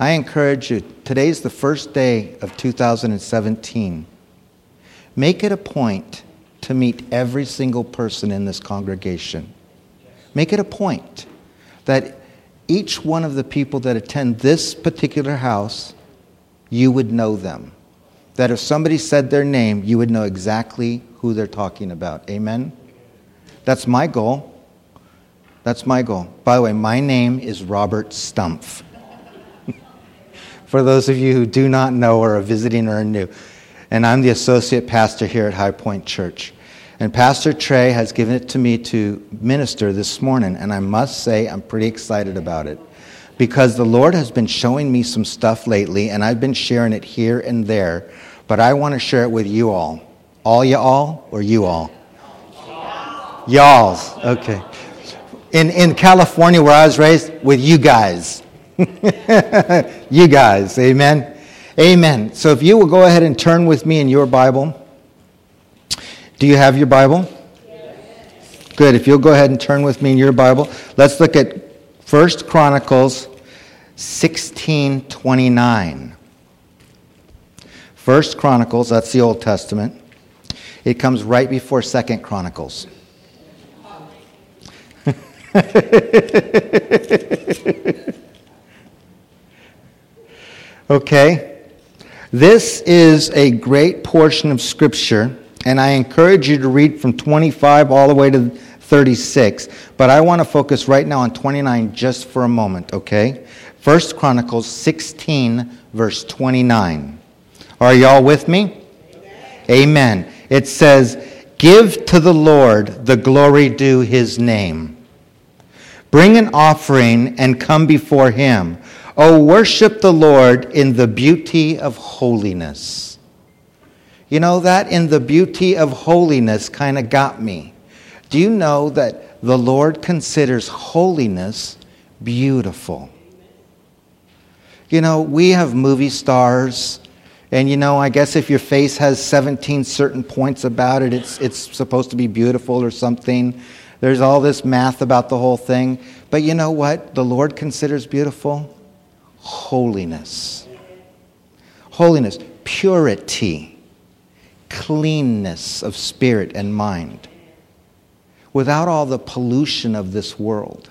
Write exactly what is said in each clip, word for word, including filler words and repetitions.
I encourage you, today's the first day of two thousand seventeen. Make it a point to meet every single person in this congregation. Make it a point that each one of the people that attend this particular house, you would know them. That if somebody said their name, you would know exactly who they're talking about. Amen? That's my goal. That's my goal. By the way, my name is Robert Stumpf. For those of you who do not know or are visiting or are new. And I'm the associate pastor here at High Point Church. And Pastor Trey has given it to me to minister this morning. And I must say, I'm pretty excited about it. Because the Lord has been showing me some stuff lately, and I've been sharing it here and there. But I want to share it with you all. All you all or you all? Y'alls. Okay. In, in California, where I was raised, with you guys. You guys, amen? Amen. So if you will go ahead and turn with me in your Bible. Do you have your Bible? Yes. Good. If you'll go ahead and turn with me in your Bible. Let's look at First Chronicles sixteen twenty-nine. First Chronicles, that's the Old Testament. It comes right before Second Chronicles. Okay, this is a great portion of Scripture, and I encourage you to read from twenty-five all the way to thirty-six, but I want to focus right now on twenty-nine just for a moment, okay? First Chronicles sixteen, verse twenty-nine. Are y'all with me? Amen. Amen. It says, "Give to the Lord the glory due his name. Bring an offering and come before him. O worship the Lord in the beauty of holiness." You know, that in the beauty of holiness kind of got me. Do you know that the Lord considers holiness beautiful? You know, we have movie stars, and you know, I guess if your face has seventeen certain points about it, it's it's supposed to be beautiful or something. There's all this math about the whole thing. But you know what the Lord considers beautiful? Holiness. Holiness. Purity. Cleanness of spirit and mind. Without all the pollution of this world.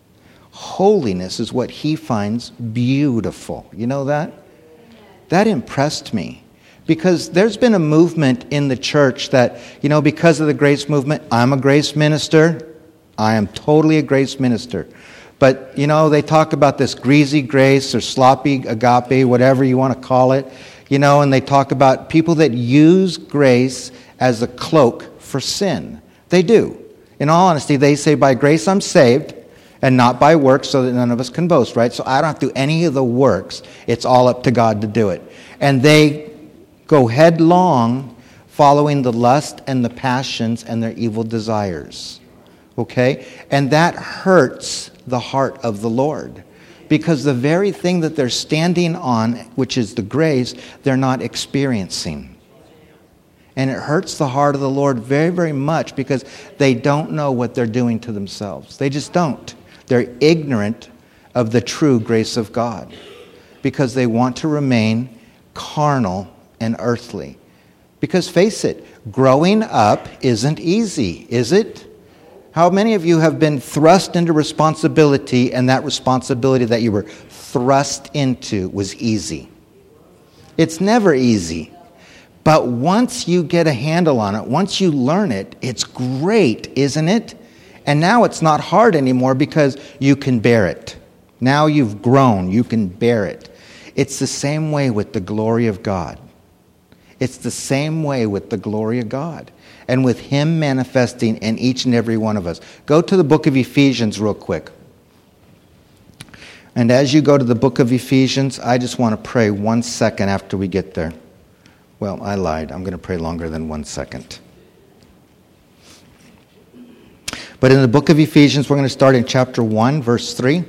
Holiness is what he finds beautiful. You know that? That impressed me. Because there's been a movement in the church that, you know, because of the grace movement, I'm a grace minister. I am totally a grace minister. But, you know, they talk about this greasy grace or sloppy agape, whatever you want to call it. You know, and they talk about people that use grace as a cloak for sin. They do. In all honesty, they say, by grace I'm saved, and not by works, so that none of us can boast, right? So I don't have to do any of the works. It's all up to God to do it. And they go headlong following the lust and the passions and their evil desires. Okay? And that hurts the heart of the Lord. Because the very thing that they're standing on, which is the grace, they're not experiencing. And it hurts the heart of the Lord very, very much because they don't know what they're doing to themselves. They just don't. They're ignorant of the true grace of God because they want to remain carnal and earthly. Because face it, growing up isn't easy, is it? How many of you have been thrust into responsibility and that responsibility that you were thrust into was easy? It's never easy. But once you get a handle on it, once you learn it, it's great, isn't it? And now it's not hard anymore because you can bear it. Now you've grown, you can bear it. It's the same way with the glory of God. It's the same way with the glory of God. And with him manifesting in each and every one of us. Go to the book of Ephesians real quick. And as you go to the book of Ephesians, I just want to pray one second after we get there. Well, I lied. I'm going to pray longer than one second. But in the book of Ephesians, we're going to start in chapter one, verse three.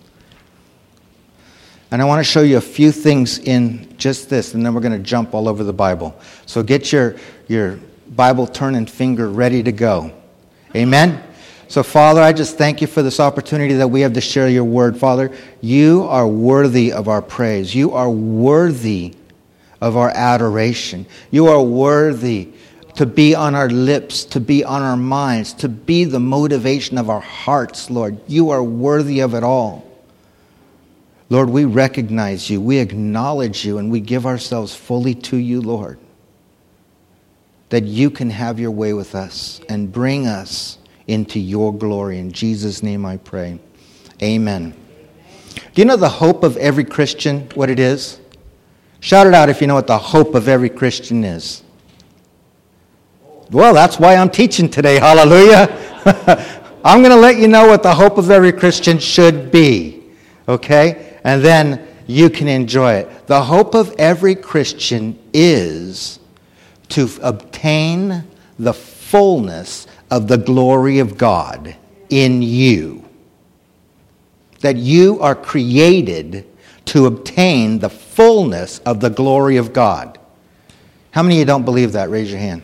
And I want to show you a few things in just this, and then we're going to jump all over the Bible. So get your, your Bible turning finger ready to go. Amen? So, Father, I just thank you for this opportunity that we have to share your word. Father, you are worthy of our praise. You are worthy of our adoration. You are worthy to be on our lips, to be on our minds, to be the motivation of our hearts, Lord. You are worthy of it all. Lord, we recognize you, we acknowledge you, and we give ourselves fully to you, Lord, that you can have your way with us and bring us into your glory. In Jesus' name I pray. Amen. Do you know the hope of every Christian, what it is? Shout it out if you know what the hope of every Christian is. Well, that's why I'm teaching today. Hallelujah. I'm going to let you know what the hope of every Christian should be. Okay? And then you can enjoy it. The hope of every Christian is to obtain the fullness of the glory of God in you. That you are created to obtain the fullness of the glory of God. How many of you don't believe that? Raise your hand.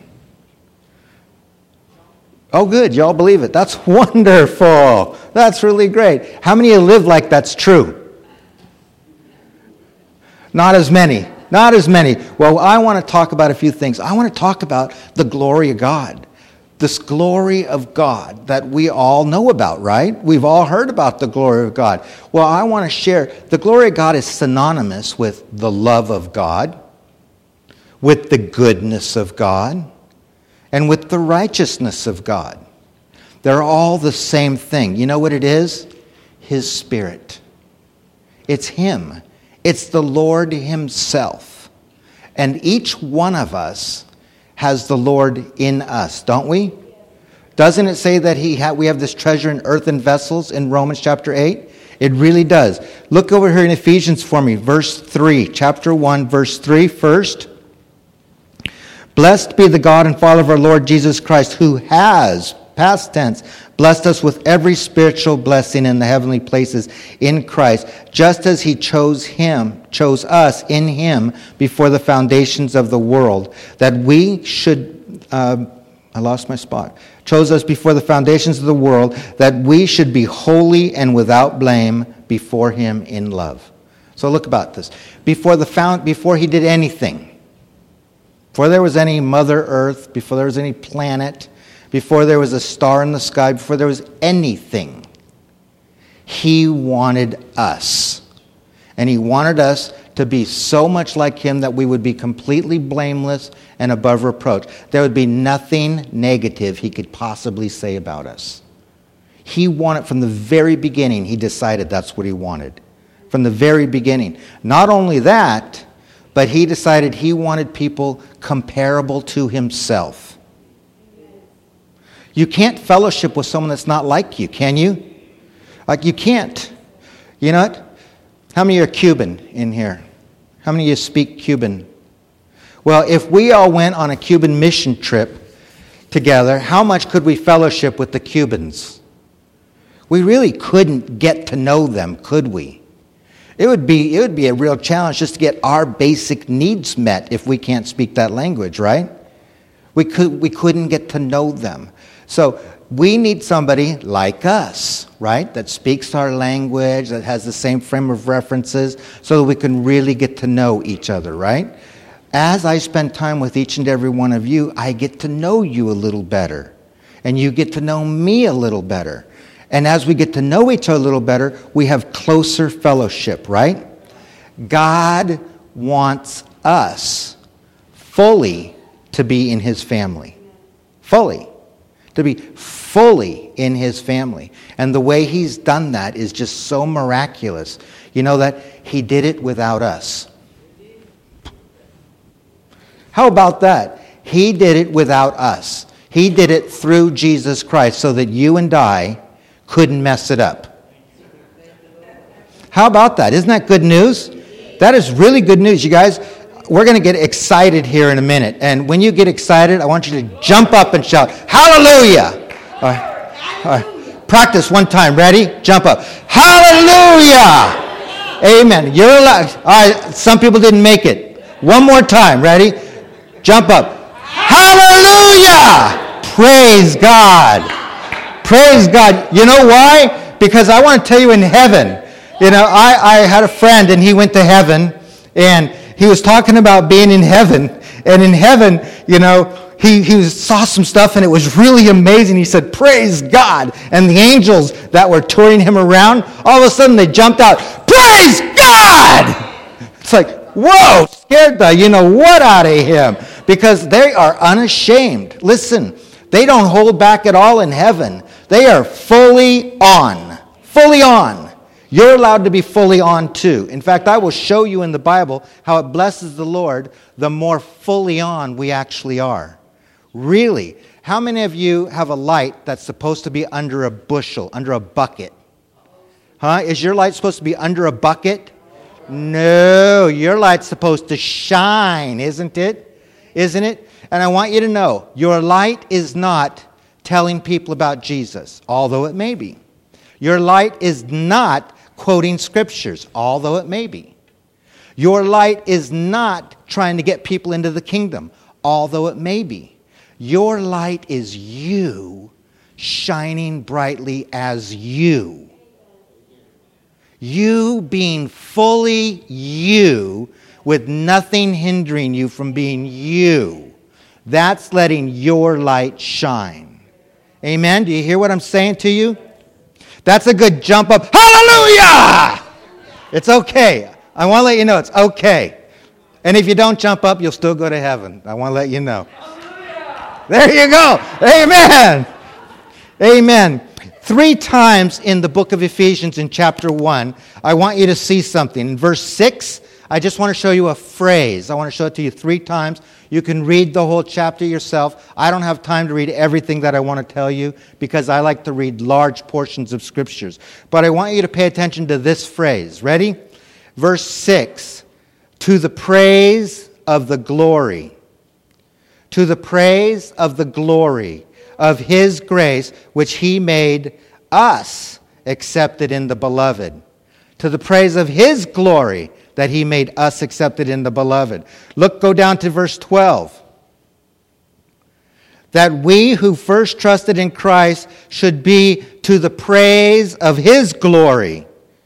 Oh, good. Y'all believe it. That's wonderful. That's really great. How many of you live like that's true? Not as many. Not as many. Well, I want to talk about a few things. I want to talk about the glory of God. This glory of God that we all know about, right? We've all heard about the glory of God. Well, I want to share. The glory of God is synonymous with the love of God, with the goodness of God, and with the righteousness of God. They're all the same thing. You know what it is? His Spirit. It's Him. It's the Lord Himself. And each one of us has the Lord in us, don't we? Doesn't it say that he ha- we have this treasure in earthen vessels in Romans chapter eight? It really does. Look over here in Ephesians for me, verse three, chapter one, verse three first. Blessed be the God and Father of our Lord Jesus Christ, who has, past tense, blessed us with every spiritual blessing in the heavenly places in Christ, just as He chose Him, chose us in Him before the foundations of the world, that we should, uh, I lost my spot, chose us before the foundations of the world, that we should be holy and without blame before Him in love. So look about this. Before the found, before He did anything, before there was any Mother Earth, before there was any planet, before there was a star in the sky, before there was anything, He wanted us. And He wanted us to be so much like Him that we would be completely blameless and above reproach. There would be nothing negative He could possibly say about us. He wanted, from the very beginning, He decided that's what He wanted. From the very beginning. Not only that, but He decided He wanted people comparable to Himself. You can't fellowship with someone that's not like you, can you? Like, you can't. You know what? How many are Cuban in here? How many of you speak Cuban? Well, if we all went on a Cuban mission trip together, how much could we fellowship with the Cubans? We really couldn't get to know them, could we? It would be, it would be a real challenge just to get our basic needs met if we can't speak that language, right? We could, we couldn't get to know them. So we need somebody like us, right, that speaks our language, that has the same frame of references, so that we can really get to know each other, right? As I spend time with each and every one of you, I get to know you a little better. And you get to know me a little better. And as we get to know each other a little better, we have closer fellowship, right? God wants us fully to be in His family. Fully. To be fully in His family. And the way He's done that is just so miraculous. You know that He did it without us. How about that? He did it without us. He did it through Jesus Christ so that you and I couldn't mess it up. How about that? Isn't that good news? That is really good news, you guys. We're going to get excited here in a minute. And when you get excited, I want you to jump up and shout, Hallelujah! All right. All right. Practice one time. Ready? Jump up. Hallelujah! Amen. You're allowed. All right. Some people didn't make it. One more time. Ready? Jump up. Hallelujah! Praise God. Praise God. You know why? Because I want to tell you in heaven, you know, I, I had a friend and he went to heaven and he was talking about being in heaven. And in heaven, you know, he, he saw some stuff and it was really amazing. He said, praise God. And the angels that were touring him around, all of a sudden they jumped out, praise God! It's like, whoa, scared the you know what out of him. Because they are unashamed. Listen, they don't hold back at all in heaven. They are fully on. Fully on. You're allowed to be fully on too. In fact, I will show you in the Bible how it blesses the Lord the more fully on we actually are. Really, how many of you have a light that's supposed to be under a bushel, under a bucket? Huh? Is your light supposed to be under a bucket? No, your light's supposed to shine, isn't it? Isn't it? And I want you to know, your light is not telling people about Jesus, although it may be. Your light is not quoting scriptures, although it may be. Your light is not trying to get people into the kingdom, although it may be. Your light is you shining brightly as you. You being fully you with nothing hindering you from being you. That's letting your light shine. Amen? Do you hear what I'm saying to you? That's a good jump up. Hallelujah! It's okay. I want to let you know it's okay. And if you don't jump up, you'll still go to heaven. I want to let you know. There you go. Amen. Amen. Three times in the book of Ephesians in chapter one, I want you to see something. In verse six, I just want to show you a phrase. I want to show it to you three times. You can read the whole chapter yourself. I don't have time to read everything that I want to tell you because I like to read large portions of scriptures. But I want you to pay attention to this phrase. Ready? Verse six, to the praise of the glory. To the praise of the glory of His grace, which He made us accepted in the beloved. To the praise of His glory that He made us accepted in the beloved. Look, go down to verse twelve. That we who first trusted in Christ should be to the praise of His glory.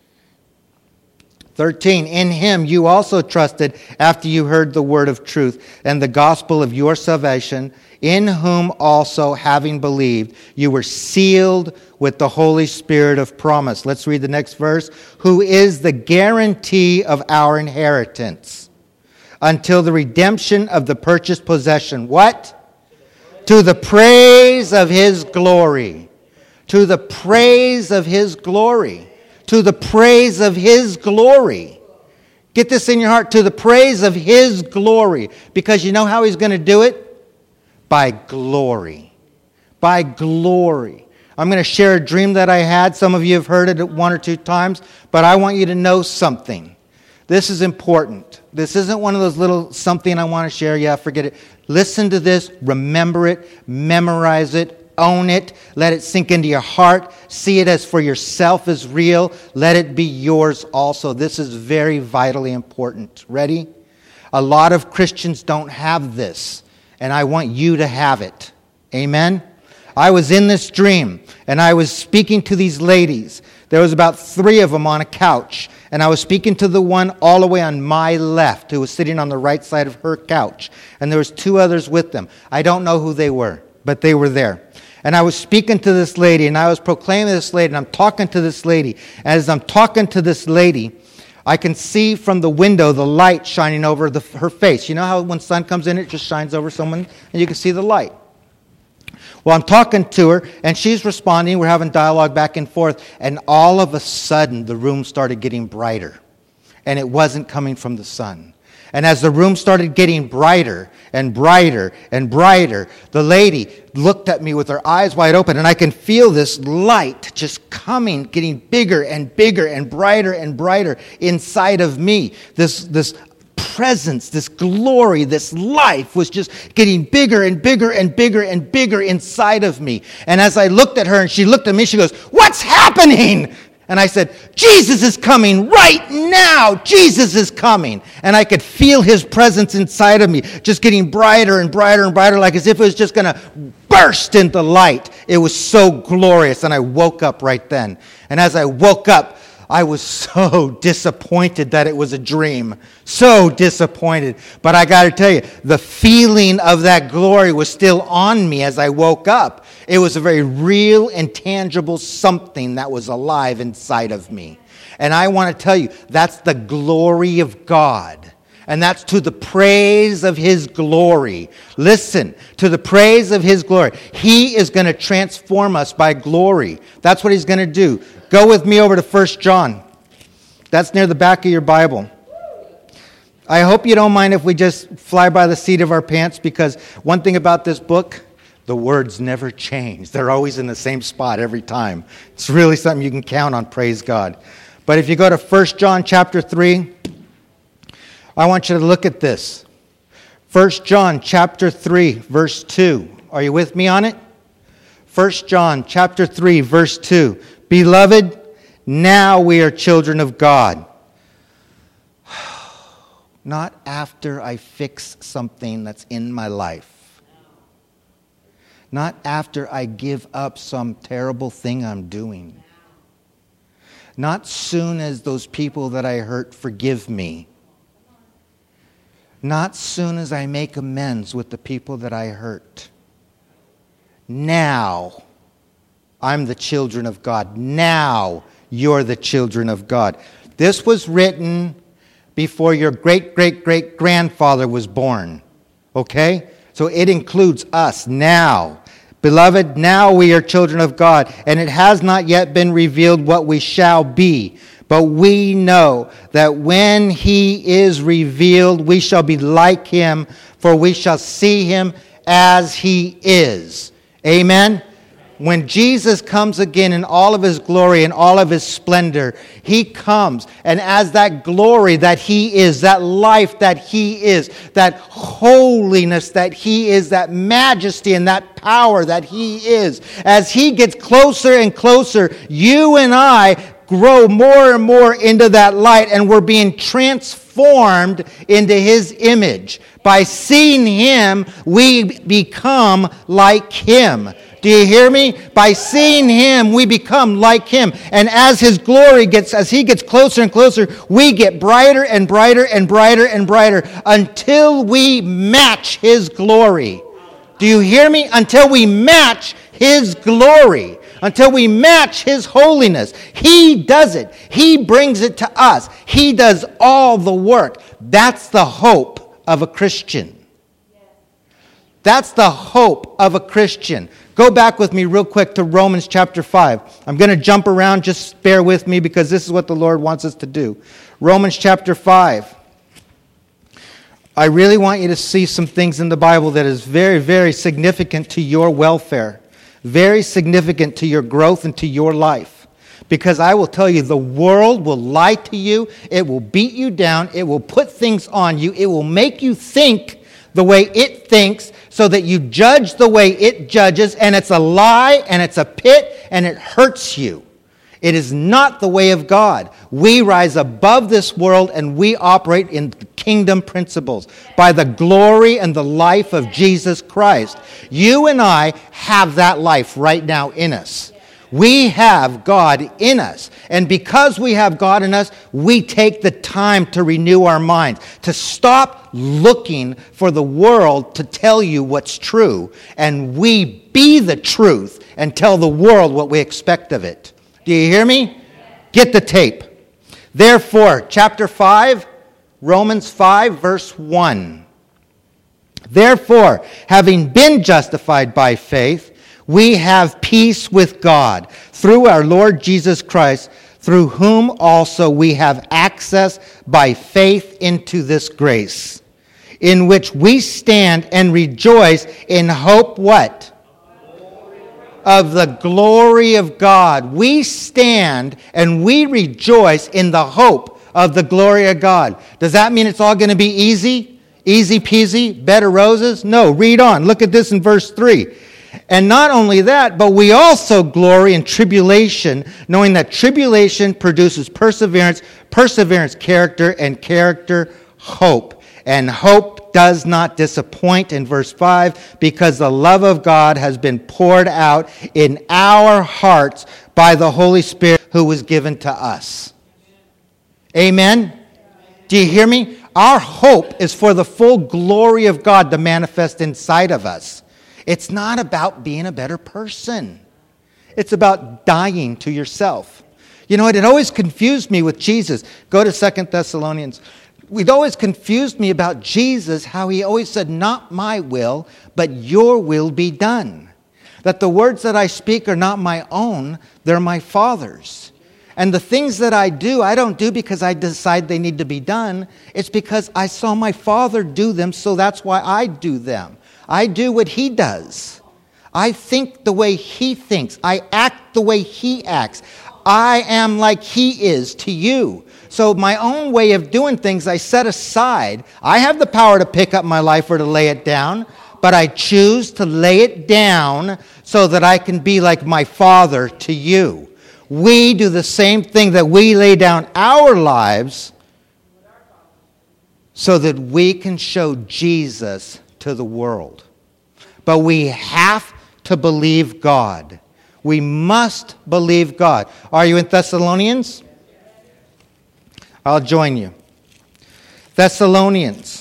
thirteen, in Him you also trusted after you heard the word of truth and the gospel of your salvation, in whom also, having believed, you were sealed with the Holy Spirit of promise. Let's read the next verse. Who is the guarantee of our inheritance until the redemption of the purchased possession. What? To the praise of His glory. To the praise of His glory. To the praise of His glory. Get this in your heart. To the praise of His glory. Because you know how He's going to do it? By glory. By glory. I'm going to share a dream that I had. Some of you have heard it one or two times. But I want you to know something. This is important. This isn't one of those little something I want to share. Yeah, forget it. Listen to this. Remember it. Memorize it. Own it. Let it sink into your heart. See it as for yourself as real. Let it be yours also. This is very vitally important. Ready? A lot of Christians don't have this. And I want you to have it. Amen? I was in this dream, and I was speaking to these ladies. There was about three of them on a couch, and I was speaking to the one all the way on my left who was sitting on the right side of her couch. And there was two others with them. I don't know who they were, but they were there. And I was speaking to this lady, and I was proclaiming to this lady, and I'm talking to this lady. As I'm talking to this lady, I can see from the window the light shining over the, her face. You know how when sun comes in, it just shines over someone, and you can see the light. Well, I'm talking to her, and she's responding. We're having dialogue back and forth, and all of a sudden, the room started getting brighter, and it wasn't coming from the sun. And as the room started getting brighter and brighter and brighter, the lady looked at me with her eyes wide open, and I can feel this light just coming, getting bigger and bigger and brighter and brighter inside of me. This, this presence, this glory, this life was just getting bigger and bigger and bigger and bigger inside of me. And as I looked at her and she looked at me, she goes, "What's happening?" And I said, Jesus is coming right now. Jesus is coming. And I could feel his presence inside of me, just getting brighter and brighter and brighter, like as if it was just going to burst into light. It was so glorious. And I woke up right then. And as I woke up, I was so disappointed that it was a dream. So disappointed. But I got to tell you, the feeling of that glory was still on me as I woke up. It was a very real and tangible something that was alive inside of me. And I want to tell you, that's the glory of God. And that's to the praise of his glory. Listen, to the praise of his glory. He is going to transform us by glory. That's what he's going to do. Go with me over to First John. That's near the back of your Bible. I hope you don't mind if we just fly by the seat of our pants, because one thing about this book, the words never change. They're always in the same spot every time. It's really something you can count on, praise God. But if you go to First John chapter three, I want you to look at this. First John chapter three, verse two. Are you with me on it? First John chapter three, verse two. Beloved, now we are children of God. Not after I fix something that's in my life. Not after I give up some terrible thing I'm doing. Not soon as those people that I hurt forgive me. Not soon as I make amends with the people that I hurt. Now, I'm the children of God. Now, you're the children of God. This was written before your great-great-great-grandfather was born. Okay? So it includes us now. Beloved, now we are children of God, and it has not yet been revealed what we shall be. But we know that when he is revealed, we shall be like him, for we shall see him as he is. Amen? When Jesus comes again in all of his glory and all of his splendor, he comes, and as that glory that he is, that life that he is, that holiness that he is, that majesty and that power that he is, as he gets closer and closer, you and I grow more and more into that light, and we're being transformed into his image. By seeing him, we become like him. Do you hear me? By seeing him, we become like him. And as his glory gets, as he gets closer and closer, we get brighter and brighter and brighter and brighter until we match his glory. Do you hear me? Until we match his glory. Until we match his holiness. He does it. He brings it to us. He does all the work. That's the hope of a Christian. That's the hope of a Christian. Go back with me real quick to Romans chapter five. I'm going to jump around. Just bear with me, because this is what the Lord wants us to do. Romans chapter five. I really want you to see some things in the Bible that is very, very significant to your welfare. Very significant to your growth and to your life. Because I will tell you, the world will lie to you. It will beat you down. It will put things on you. It will make you think the way it thinks, so that you judge the way it judges, and it's a lie, and it's a pit, and it hurts you. It is not the way of God. We rise above this world, and we operate in kingdom principles by the glory and the life of Jesus Christ. You and I have that life right now in us. We have God in us. And because we have God in us, we take the time to renew our minds, to stop looking for the world to tell you what's true, and we be the truth and tell the world what we expect of it. Do you hear me? Get the tape. Therefore, chapter five, Romans five, verse one. Therefore, having been justified by faith, we have peace with God through our Lord Jesus Christ, through whom also we have access by faith into this grace, in which we stand and rejoice in hope what? Of the glory of God. We stand and we rejoice in the hope of the glory of God. Does that mean it's all going to be easy? Easy peasy? Bed of roses? No, read on. Look at this in verse three. And not only that, but we also glory in tribulation, knowing that tribulation produces perseverance, perseverance, character, and character, hope. And hope does not disappoint in verse five, because the love of God has been poured out in our hearts by the Holy Spirit who was given to us. Amen? Do you hear me? Our hope is for the full glory of God to manifest inside of us. It's not about being a better person. It's about dying to yourself. You know, it had always confused me with Jesus. Go to Second Thessalonians. It always confused me about Jesus, how he always said, not my will, but your will be done. That the words that I speak are not my own, they're my Father's. And the things that I do, I don't do because I decide they need to be done. It's because I saw my Father do them, so that's why I do them. I do what he does. I think the way he thinks. I act the way he acts. I am like he is to you. So my own way of doing things, I set aside. I have the power to pick up my life or to lay it down, but I choose to lay it down so that I can be like my Father to you. We do the same thing, that we lay down our lives so that we can show Jesus to the world. But we have to believe God. We must believe God. Are you in Thessalonians? I'll join you. Thessalonians.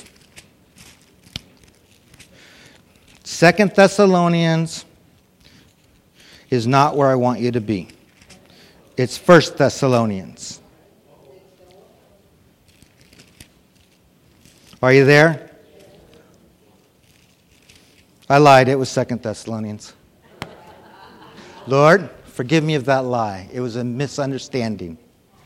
Second Thessalonians is not where I want you to be. It's First Thessalonians. Are you there? I lied. It was Second Thessalonians. Lord, forgive me of that lie. It was a misunderstanding.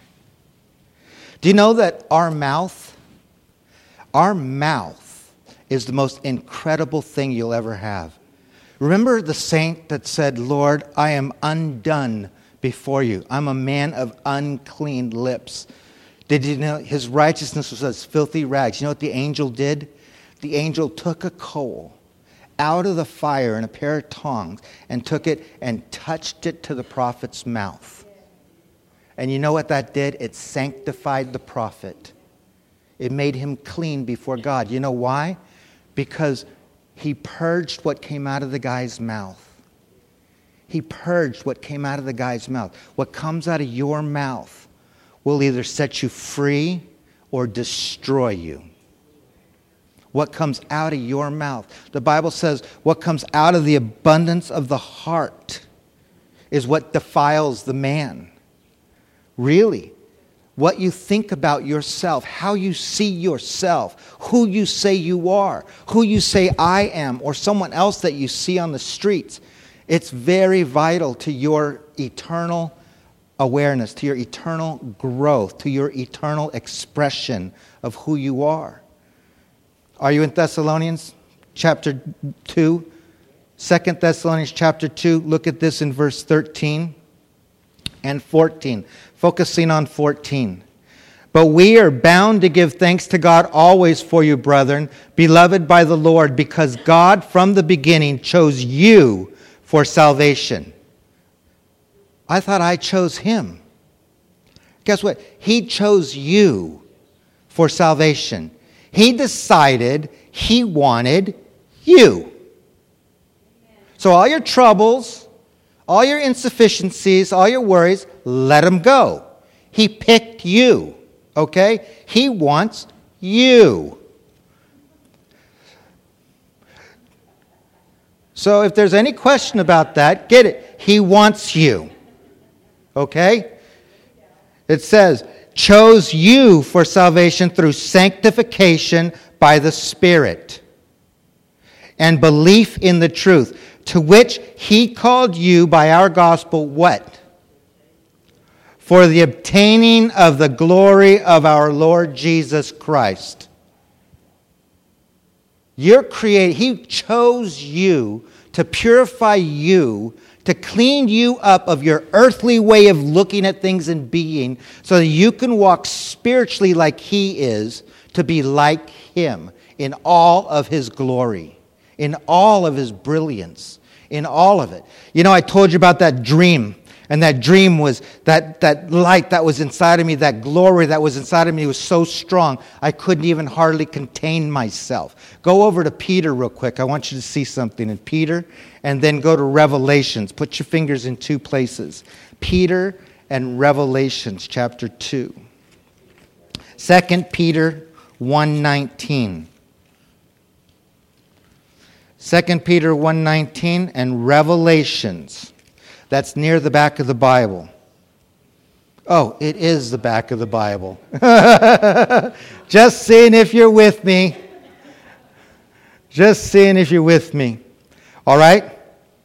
Do you know that our mouth, our mouth is the most incredible thing you'll ever have? Remember the saint that said, Lord, I am undone before you. I'm a man of unclean lips. Did you know his righteousness was as filthy rags? You know what the angel did? The angel took a coal out of the fire in a pair of tongs and took it and touched it to the prophet's mouth. And you know what that did? It sanctified the prophet. It made him clean before God. You know why? Because he purged what came out of the guy's mouth. He purged what came out of the guy's mouth. What comes out of your mouth will either set you free or destroy you. What comes out of your mouth. The Bible says what comes out of the abundance of the heart is what defiles the man. Really, what you think about yourself, how you see yourself, who you say you are, who you say I am, or someone else that you see on the streets. It's very vital to your eternal awareness, to your eternal growth, to your eternal expression of who you are. Are you in Thessalonians chapter two? Second Thessalonians chapter two, look at this in verse thirteen and fourteen. Focusing on fourteen. But we are bound to give thanks to God always for you, brethren, beloved by the Lord, because God from the beginning chose you for salvation. I thought I chose him. Guess what? He chose you for salvation. He decided he wanted you. So all your troubles, all your insufficiencies, all your worries, let them go. He picked you, okay? He wants you. So if there's any question about that, get it. He wants you, okay? It says, chose you for salvation through sanctification by the Spirit and belief in the truth, to which he called you by our gospel, what? For the obtaining of the glory of our Lord Jesus Christ. You're created, he chose you to purify you, to clean you up of your earthly way of looking at things and being, so that you can walk spiritually like he is, to be like him in all of his glory, in all of his brilliance, in all of it. You know, I told you about that dream. And that dream was that, that light that was inside of me, that glory that was inside of me was so strong, I couldn't even hardly contain myself. Go over to Peter real quick. I want you to see something in Peter. And then go to Revelations. Put your fingers in two places. Peter and Revelations chapter two. Second Peter one nineteen. Second Peter one nineteen and Revelations. That's near the back of the Bible. Oh, it is the back of the Bible. Just seeing if you're with me. Just seeing if you're with me. All right?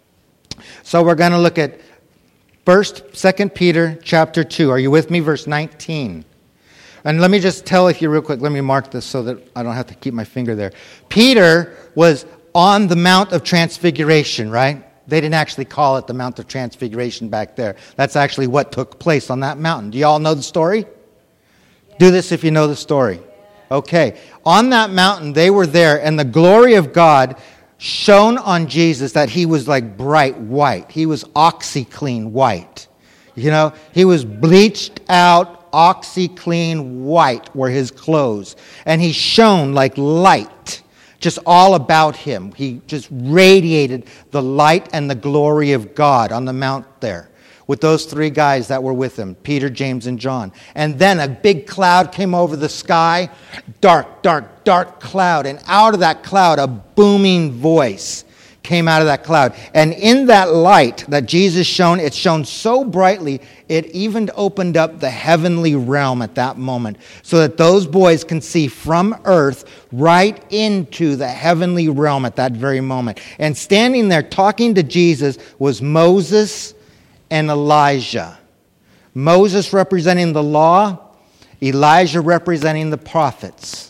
So we're going to look at First, Second Peter chapter two. Are you with me? Verse nineteen. And let me just tell you real quick. Let me mark this so that I don't have to keep my finger there. Peter was on the Mount of Transfiguration, right? They didn't actually call it the Mount of Transfiguration back there. That's actually what took place on that mountain. Do you all know the story? Do this if you know the story. Okay. On that mountain, they were there, and the glory of God shone on Jesus that he was like bright white. He was OxyClean white. You know, he was bleached out, OxyClean white were his clothes. And he shone like light. Just all about him. He just radiated the light and the glory of God on the mount there with those three guys that were with him, Peter, James, and John. And then a big cloud came over the sky, dark, dark, dark cloud. And out of that cloud, a booming voice came out of that cloud. And in that light that Jesus shone, it shone so brightly, it even opened up the heavenly realm at that moment so that those boys can see from earth right into the heavenly realm at that very moment. And standing there talking to Jesus was Moses and Elijah. Moses representing the law, Elijah representing the prophets.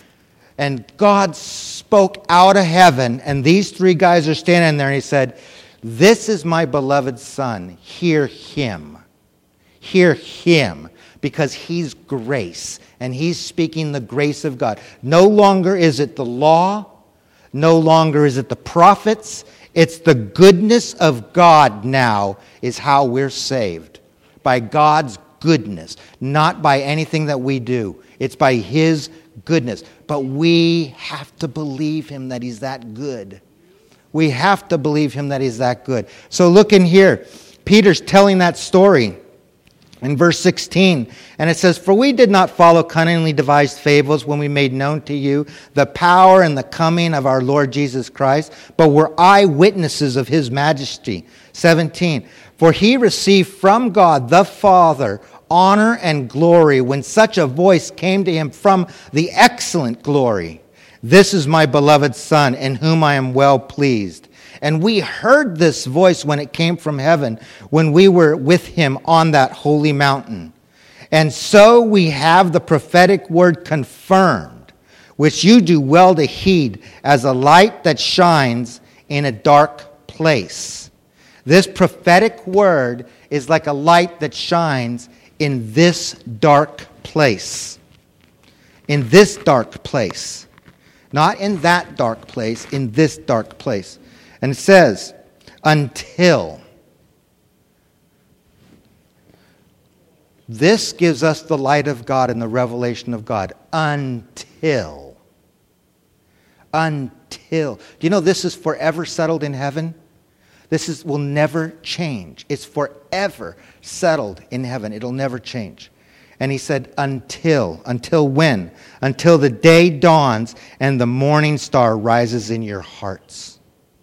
And God spoke out of heaven, and these three guys are standing there, and he said, "This is my beloved son. Hear him. Hear him, because he's grace, and he's speaking the grace of God. No longer is it the law. No longer is it the prophets. It's the goodness of God now is how we're saved. By God's goodness, not by anything that we do. It's by his goodness. But we have to believe him that he's that good. We have to believe him that he's that good. So look in here. Peter's telling that story in verse sixteen. And it says, "For we did not follow cunningly devised fables when we made known to you the power and the coming of our Lord Jesus Christ, but were eyewitnesses of his majesty." seventeen. "For he received from God the Father honor and glory when such a voice came to him from the excellent glory. This is my beloved Son, in whom I am well pleased. And we heard this voice when it came from heaven, when we were with him on that holy mountain. And so we have the prophetic word confirmed, which you do well to heed, as a light that shines in a dark place." This prophetic word is like a light that shines in this dark place. In this dark place. Not in that dark place, in this dark place. And it says, until. This gives us the light of God and the revelation of God. Until. Until. Do you know this is forever settled in heaven? This is will never change. It's forever settled in heaven. It'll never change. And he said, until. Until when? Until the day dawns and the morning star rises in your hearts.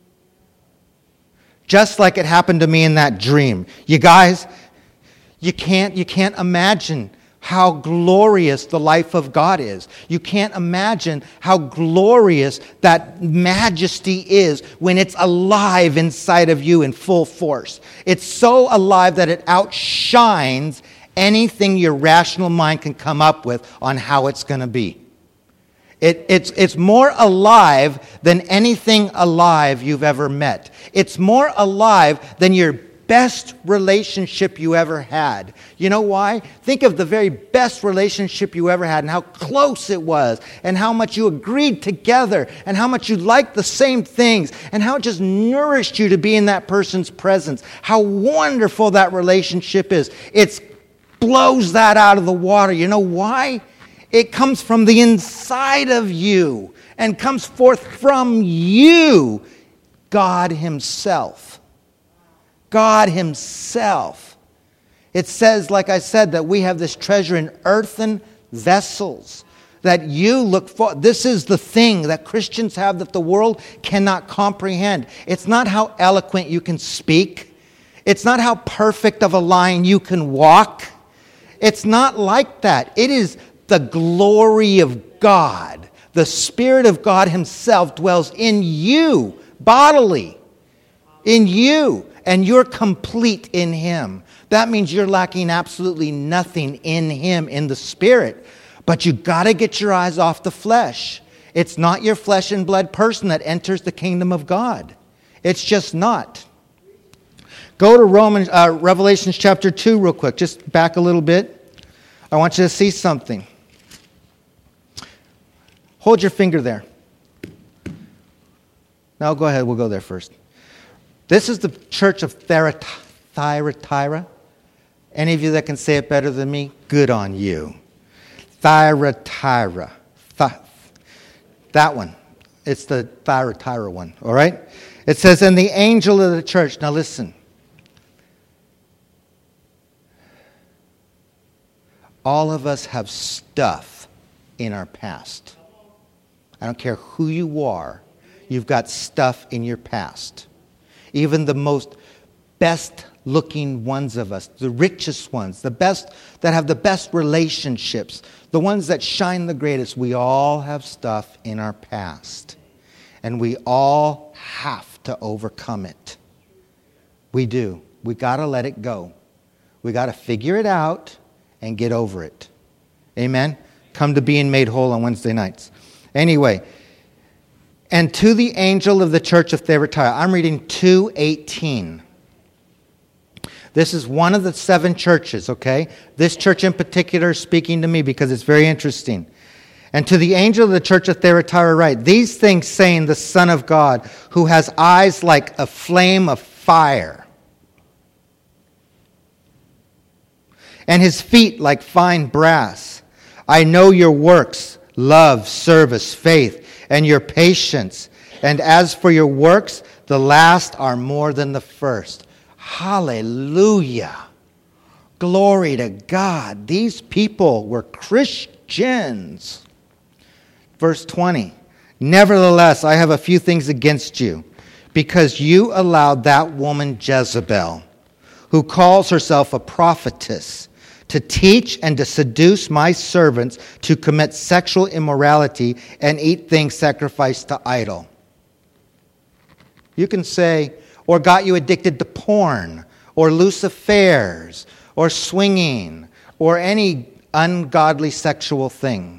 Just like it happened to me in that dream. You guys, you can't, you can't imagine how glorious the life of God is. You can't imagine how glorious that majesty is when it's alive inside of you in full force. It's so alive that it outshines anything your rational mind can come up with on how it's going to be. It, it's, it's more alive than anything alive you've ever met. It's more alive than your best relationship you ever had. You know why? Think of the very best relationship you ever had and how close it was and how much you agreed together and how much you liked the same things and how it just nourished you to be in that person's presence. How wonderful that relationship is. It blows that out of the water. You know why? It comes from the inside of you and comes forth from you, God Himself. God Himself. It says, like I said, that we have this treasure in earthen vessels that you look for. This is the thing that Christians have that the world cannot comprehend. It's not how eloquent you can speak. It's not how perfect of a line you can walk. It's not like that. It is the glory of God. The Spirit of God Himself dwells in you, bodily, in you. And you're complete in Him. That means you're lacking absolutely nothing in Him, in the Spirit. But you got to get your eyes off the flesh. It's not your flesh and blood person that enters the kingdom of God. It's just not. Go to Romans, uh, Revelation chapter two real quick. Just back a little bit. I want you to see something. Hold your finger there. No, go ahead. We'll go there first. This is the church of Thyatira. Any of you that can say it better than me? Good on you. Thyatira. Th- that one. It's the Thyatira one. All right? It says, and the angel of the church. Now listen. All of us have stuff in our past. I don't care who you are. You've got stuff in your past. Even the most best looking ones of us, the richest ones, the best that have the best relationships, the ones that shine the greatest, we all have stuff in our past. And we all have to overcome it. We do. We got to let it go. We got to figure it out and get over it. Amen? Come to being made whole on Wednesday nights. Anyway, and to the angel of the church of Thyatira. I'm reading two eighteen. This is one of the seven churches, okay? This church in particular is speaking to me because it's very interesting. And to the angel of the church of Thyatira write, these things saying the Son of God, who has eyes like a flame of fire, and his feet like fine brass. I know your works, love, service, faith, and your patience. And as for your works, the last are more than the first. Hallelujah. Glory to God. These people were Christians. Verse twenty. Nevertheless, I have a few things against you, because you allowed that woman Jezebel, who calls herself a prophetess, to teach and to seduce my servants to commit sexual immorality and eat things sacrificed to idol. You can say, or got you addicted to porn, or loose affairs, or swinging, or any ungodly sexual thing.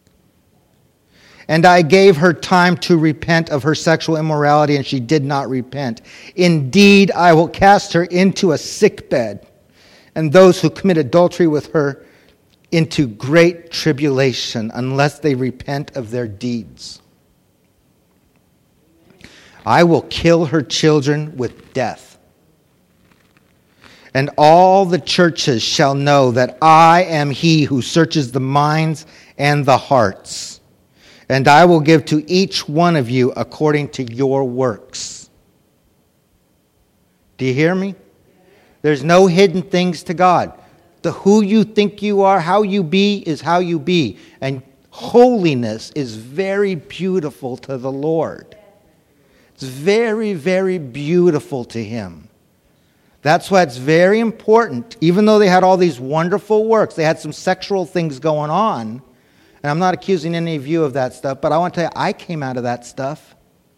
And I gave her time to repent of her sexual immorality, and she did not repent. Indeed, I will cast her into a sickbed, and those who commit adultery with her into great tribulation, unless they repent of their deeds. I will kill her children with death. And all the churches shall know that I am He who searches the minds and the hearts. And I will give to each one of you according to your works. Do you hear me? There's no hidden things to God. The who you think you are, how you be, is how you be. And holiness is very beautiful to the Lord. It's very, very beautiful to Him. That's why it's very important. Even though they had all these wonderful works, they had some sexual things going on. And I'm not accusing any of you of that stuff, but I want to tell you, I came out of that stuff.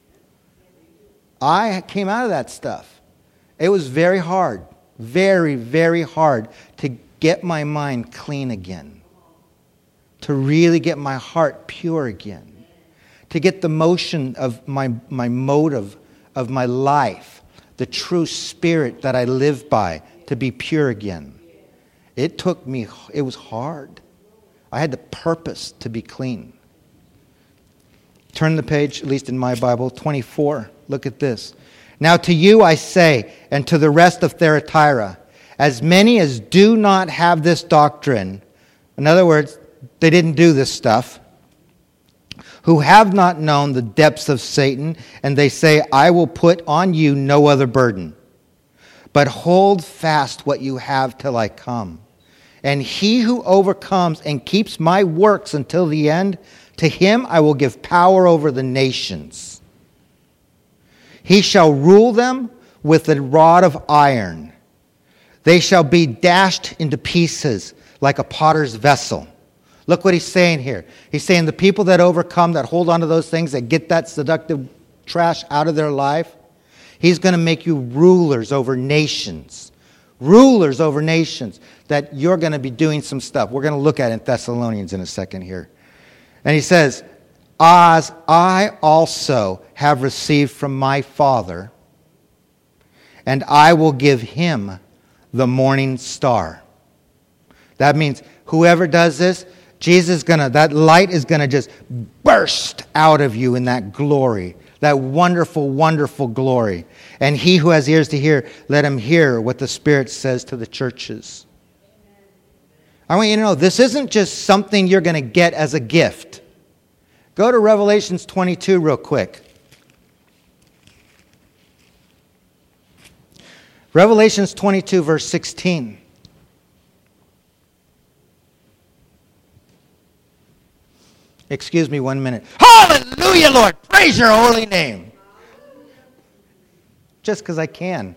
I came out of that stuff. It was very hard. Very, very hard to get my mind clean again. To really get my heart pure again. To get the motion of my, my motive of my life the true spirit that I live by to be pure again. It took me, it was hard. I had the purpose to be clean. Turn the page, at least in my Bible, twenty-four. Look at this. Now to you I say, and to the rest of Thyatira, as many as do not have this doctrine, in other words, they didn't do this stuff, who have not known the depths of Satan, and they say, I will put on you no other burden, but hold fast what you have till I come. And he who overcomes and keeps my works until the end, to him I will give power over the nations. He shall rule them with a rod of iron. They shall be dashed into pieces like a potter's vessel. Look what he's saying here. He's saying the people that overcome, that hold on to those things, that get that seductive trash out of their life, he's going to make you rulers over nations. Rulers over nations. That you're going to be doing some stuff. We're going to look at it in Thessalonians in a second here. And he says, as I also have received from my Father, and I will give him the morning star. That means whoever does this, Jesus is gonna, that light is gonna just burst out of you in that glory, that wonderful, wonderful glory. And he who has ears to hear, let him hear what the Spirit says to the churches. I want you to know, this isn't just something you're going to get as a gift. Go to Revelations twenty-two real quick. Revelations twenty-two, verse sixteen. Excuse me one minute. Hallelujah, Lord. Praise your holy name. Just because I can.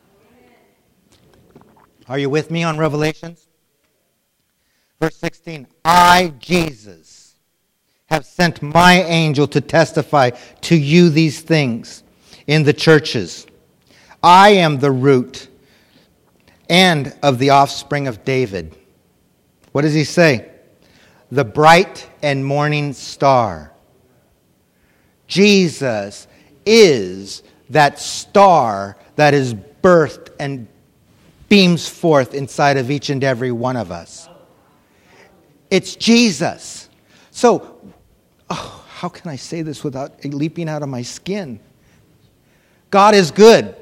Are you with me on Revelations? Verse sixteen. I, Jesus, have sent my angel to testify to you these things in the churches. I am the root and of the offspring of David. What does he say? The bright and morning star. Jesus is that star that is birthed and beams forth inside of each and every one of us. It's Jesus. So, oh, how can I say this without leaping out of my skin? God is good.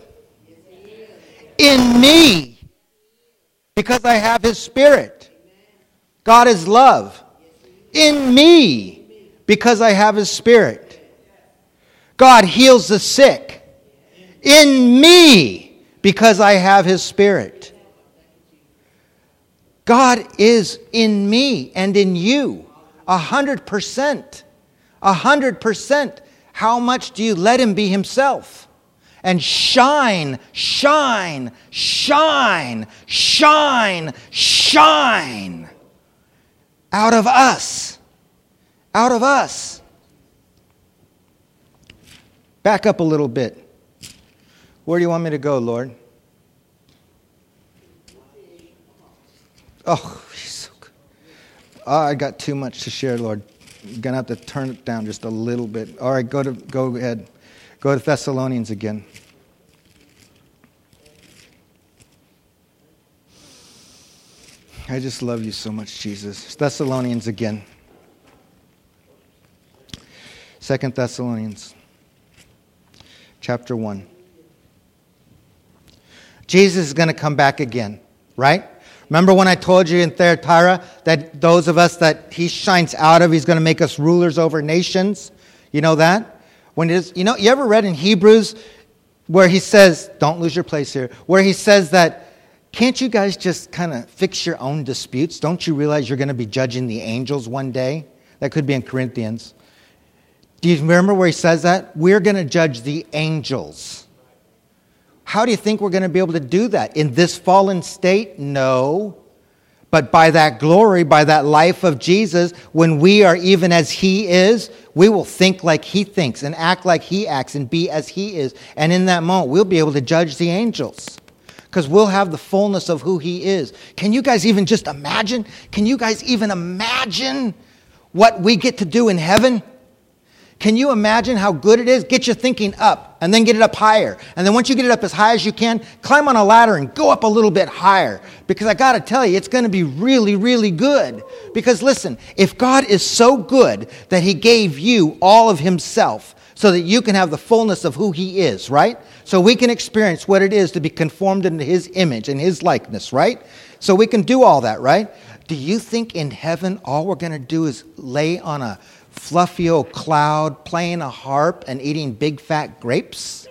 In me, because I have His Spirit. God is love. In me, because I have His Spirit. God heals the sick. In me, because I have His Spirit. God is in me and in you. A hundred percent. A hundred percent. How much do you let Him be Himself? And shine, shine, shine, shine, shine out of us. Out of us. Back up a little bit. Where do you want me to go, Lord? Oh, He's so good. Oh, I got too much to share, Lord. I'm going to have to turn it down just a little bit. All right, go to go ahead. Go to Thessalonians again. I just love you so much, Jesus. Thessalonians again. Second Thessalonians, chapter one. Jesus is going to come back again, right? Remember when I told you in Thyatira that those of us that He shines out of, He's going to make us rulers over nations? You know that? When it is, you know, you ever read in Hebrews where he says, don't lose your place here, where he says that, can't you guys just kind of fix your own disputes? Don't you realize you're going to be judging the angels one day? That could be in Corinthians. Do you remember where he says that? We're going to judge the angels. How do you think we're going to be able to do that? In this fallen state? No. But by that glory, by that life of Jesus, when we are even as He is, we will think like He thinks and act like He acts and be as He is. And in that moment, we'll be able to judge the angels because we'll have the fullness of who He is. Can you guys even just imagine? Can you guys even imagine what we get to do in heaven? Can you imagine how good it is? Get your thinking up. and then get it up higher. And then once you get it up as high as you can, climb on a ladder and go up a little bit higher. Because I got to tell you, it's going to be really, really good. Because listen, if God is so good that he gave you all of himself so that you can have the fullness of who he is, right? So we can experience what it is to be conformed into his image and his likeness, right? So we can do all that, right? Do you think in heaven all we're going to do is lay on a fluffy old cloud, playing a harp and eating big fat grapes?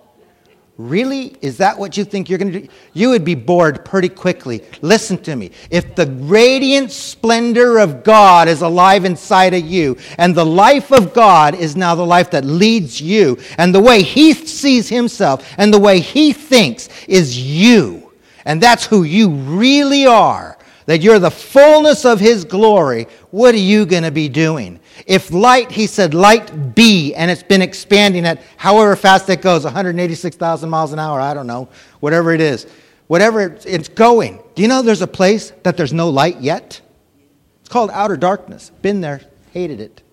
Really? Is that what you think you're going to do? You would be bored pretty quickly. Listen to me. If the radiant splendor of God is alive inside of you, and the life of God is now the life that leads you, and the way he sees himself and the way he thinks is you, and that's who you really are, that you're the fullness of his glory, what are you going to be doing? If light, he said, light be, and it's been expanding at however fast it goes, one hundred eighty-six thousand miles an hour, I don't know, whatever it is, whatever it's going. Do you know there's a place that there's no light yet? It's called outer darkness. Been there, hated it.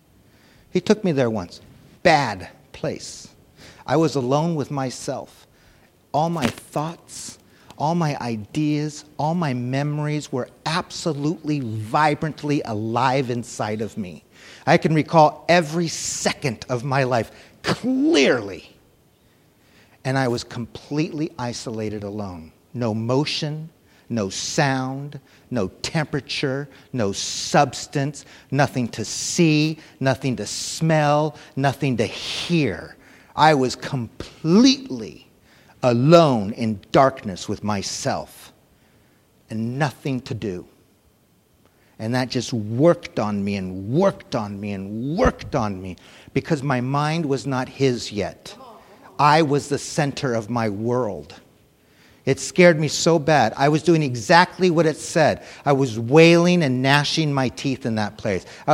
He took me there once. Bad place. I was alone with myself. All my thoughts, all my ideas, all my memories were absolutely vibrantly alive inside of me. I can recall every second of my life clearly. And I was completely isolated alone. No motion, no sound, no temperature, no substance, nothing to see, nothing to smell, nothing to hear. I was completely alone in darkness with myself and nothing to do. And that just worked on me and worked on me and worked on me because my mind was not his yet. I was the center of my world. It scared me so bad. I was doing exactly what it said. I was wailing and gnashing my teeth in that place. I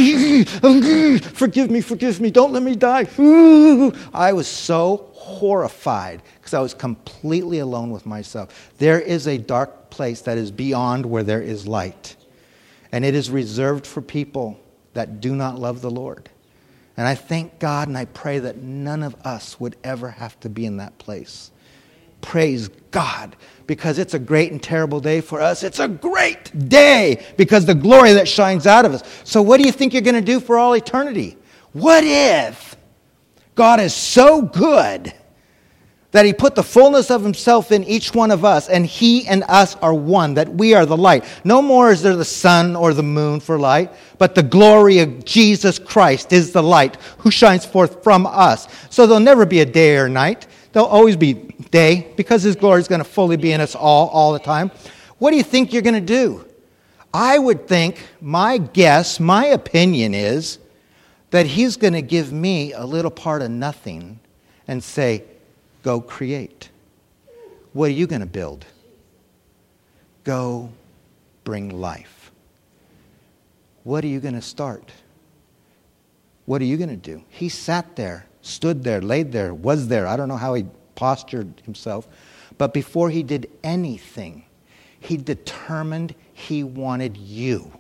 was, forgive me, forgive me, don't let me die. I was so horrified because I was completely alone with myself. There is a dark place that is beyond where there is light. And it is reserved for people that do not love the Lord. And I thank God and I pray that none of us would ever have to be in that place. Praise God, because it's a great and terrible day for us. It's a great day because the glory that shines out of us. So what do you think you're going to do for all eternity? What if God is so good that he put the fullness of himself in each one of us, and he and us are one, that we are the light. No more is there the sun or the moon for light, but the glory of Jesus Christ is the light who shines forth from us. So there'll never be a day or night. There'll always be day because his glory is going to fully be in us all, all the time. What do you think you're going to do? I would think, my guess, my opinion is that he's going to give me a little part of nothing and say, go create. What are you going to build? Go bring life. What are you going to start? What are you going to do? He sat there, stood there, laid there, was there. I don't know how he postured himself. But before he did anything, he determined he wanted you.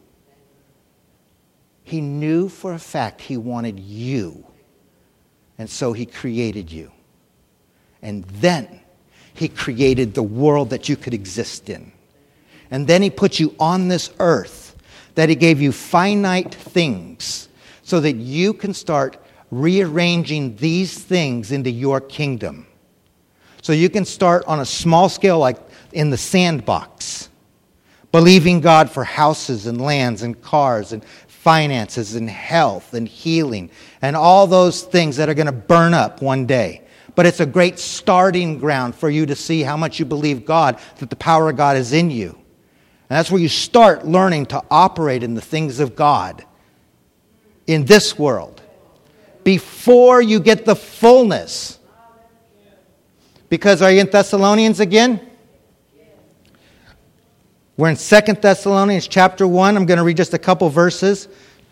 He knew for a fact he wanted you. And so he created you. And then he created the world that you could exist in. And then he put you on this earth, that he gave you finite things so that you can start rearranging these things into your kingdom. So you can start on a small scale like in the sandbox, believing God for houses and lands and cars and finances and health and healing and all those things that are going to burn up one day. But it's a great starting ground for you to see how much you believe God, that the power of God is in you. And that's where you start learning to operate in the things of God in this world before you get the fullness. Because are you in Thessalonians again? We're in Second Thessalonians chapter one. I'm going to read just a couple verses.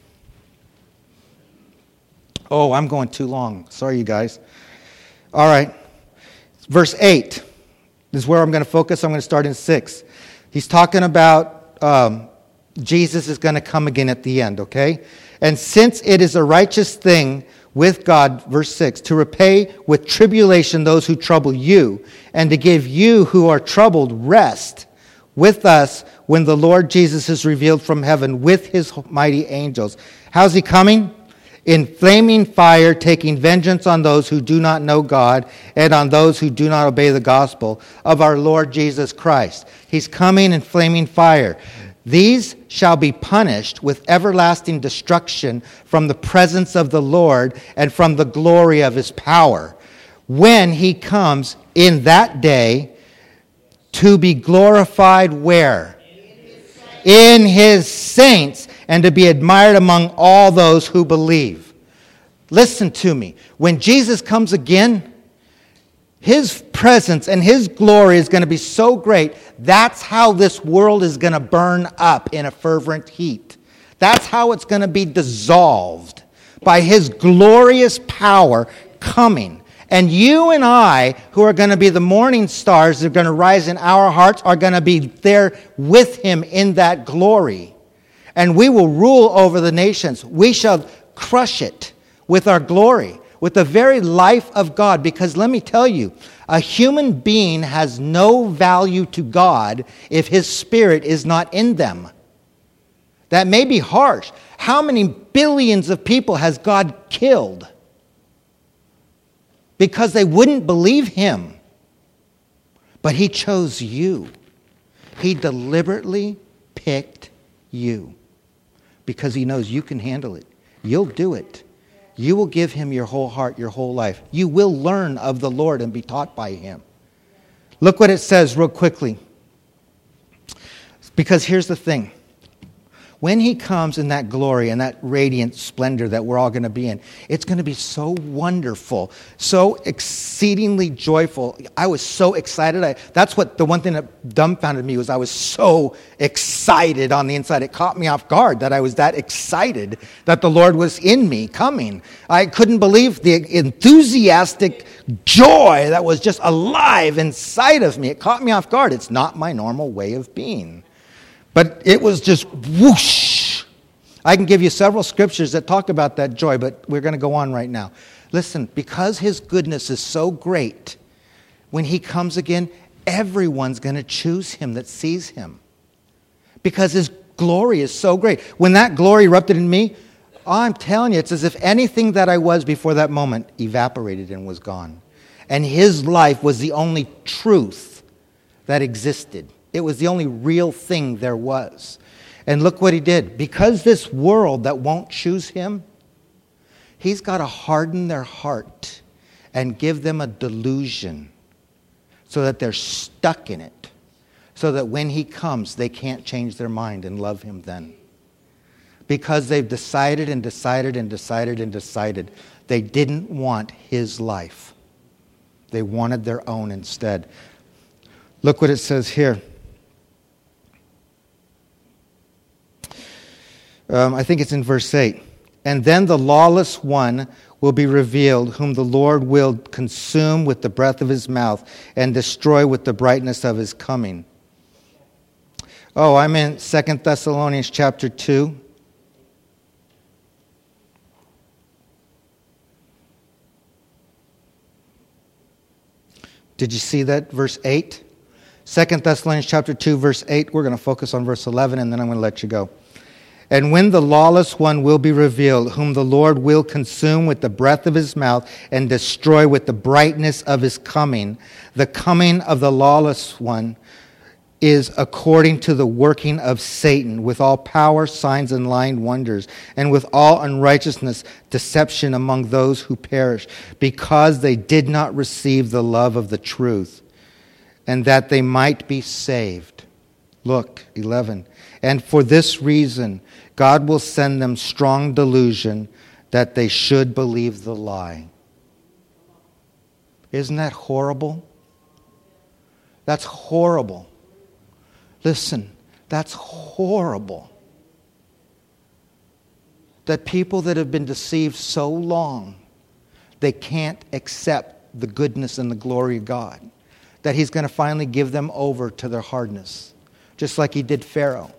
Oh, I'm going too long. Sorry, you guys. All right. Verse eight. This is where I'm going to focus. I'm going to start in six. He's talking about um, Jesus is going to come again at the end, okay? And since it is a righteous thing with God, verse six, to repay with tribulation those who trouble you, and to give you who are troubled rest with us when the Lord Jesus is revealed from heaven with his mighty angels. How's he coming? In flaming fire, taking vengeance on those who do not know God and on those who do not obey the gospel of our Lord Jesus Christ. He's coming in flaming fire. These shall be punished with everlasting destruction from the presence of the Lord and from the glory of his power, when he comes in that day to be glorified where? In his saints, and to be admired among all those who believe. Listen to me. When Jesus comes again, his presence and his glory is going to be so great. That's how this world is going to burn up in a fervent heat. That's how it's going to be dissolved by his glorious power coming. And you and I, who are going to be the morning stars that are going to rise in our hearts, are going to be there with him in that glory. And we will rule over the nations. We shall crush it with our glory, with the very life of God. Because let me tell you, a human being has no value to God if his spirit is not in them. That may be harsh. How many billions of people has God killed because they wouldn't believe him? But he chose you. He deliberately picked you because he knows you can handle it. You'll do it. You will give him your whole heart, your whole life. You will learn of the Lord and be taught by him. Look what it says real quickly. Because here's the thing. When he comes in that glory and that radiant splendor that we're all going to be in, it's going to be so wonderful, so exceedingly joyful. I was so excited. I, that's what the one thing that dumbfounded me was I was so excited on the inside. It caught me off guard that I was that excited that the Lord was in me coming. I couldn't believe the enthusiastic joy that was just alive inside of me. It caught me off guard. It's not my normal way of being. But it was just whoosh. I can give you several scriptures that talk about that joy, but we're going to go on right now. Listen, because his goodness is so great, when he comes again, everyone's going to choose him that sees him. Because his glory is so great. When that glory erupted in me, I'm telling you, it's as if anything that I was before that moment evaporated and was gone. And his life was the only truth that existed. It was the only real thing there was. And look what he did. Because this world that won't choose him, he's got to harden their heart and give them a delusion so that they're stuck in it. So that when he comes, they can't change their mind and love him then. Because they've decided and decided and decided and decided they didn't want his life. They wanted their own instead. Look what it says here. Um, I think it's in verse eight. And then the lawless one will be revealed, whom the Lord will consume with the breath of his mouth and destroy with the brightness of his coming. Oh, I'm in Second Thessalonians chapter two. Did you see that? Verse eight? Second Thessalonians chapter two, verse eight. We're going to focus on verse eleven, and then I'm going to let you go. And when the lawless one will be revealed, whom the Lord will consume with the breath of his mouth and destroy with the brightness of his coming, the coming of the lawless one is according to the working of Satan, with all power, signs, and lying wonders, and with all unrighteousness, deception among those who perish, because they did not receive the love of the truth, and that they might be saved. Look, eleven. And for this reason, God will send them strong delusion that they should believe the lie. Isn't that horrible? That's horrible. Listen, that's horrible. That people that have been deceived so long, they can't accept the goodness and the glory of God. That he's going to finally give them over to their hardness. Just like he did Pharaoh.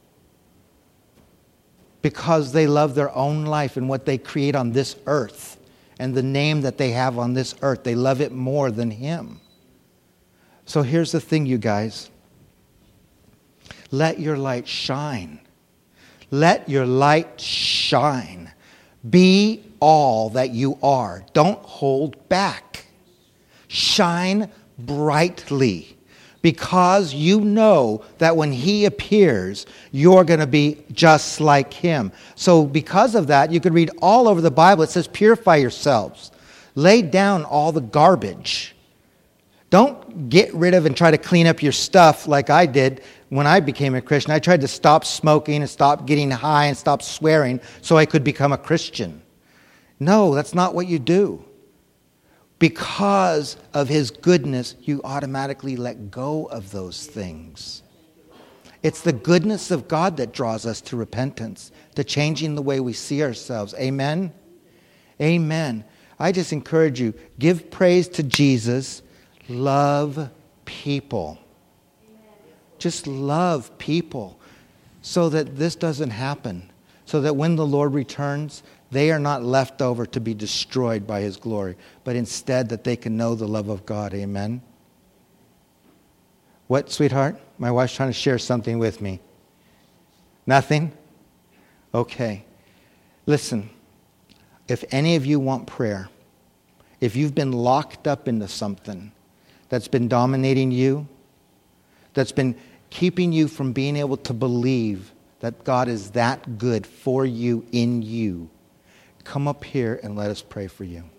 Because they love their own life and what they create on this earth and the name that they have on this earth. They love it more than him. So here's the thing, you guys. Let your light shine. Let your light shine. Be all that you are. Don't hold back. Shine brightly. Because you know that when he appears, you're going to be just like him. So because of that, you could read all over the Bible. It says, purify yourselves. Lay down all the garbage. Don't get rid of and try to clean up your stuff like I did when I became a Christian. I tried to stop smoking and stop getting high and stop swearing so I could become a Christian. No, that's not what you do. Because of his goodness, you automatically let go of those things. It's the goodness of God that draws us to repentance, to changing the way we see ourselves. Amen? Amen. I just encourage you, give praise to Jesus. Love people. Just love people so that this doesn't happen. So that when the Lord returns, they are not left over to be destroyed by his glory, but instead that they can know the love of God. Amen? What, sweetheart? My wife's trying to share something with me. Nothing? Okay. Listen, if any of you want prayer, if you've been locked up into something that's been dominating you, that's been keeping you from being able to believe that God is that good for you, in you, come up here and let us pray for you.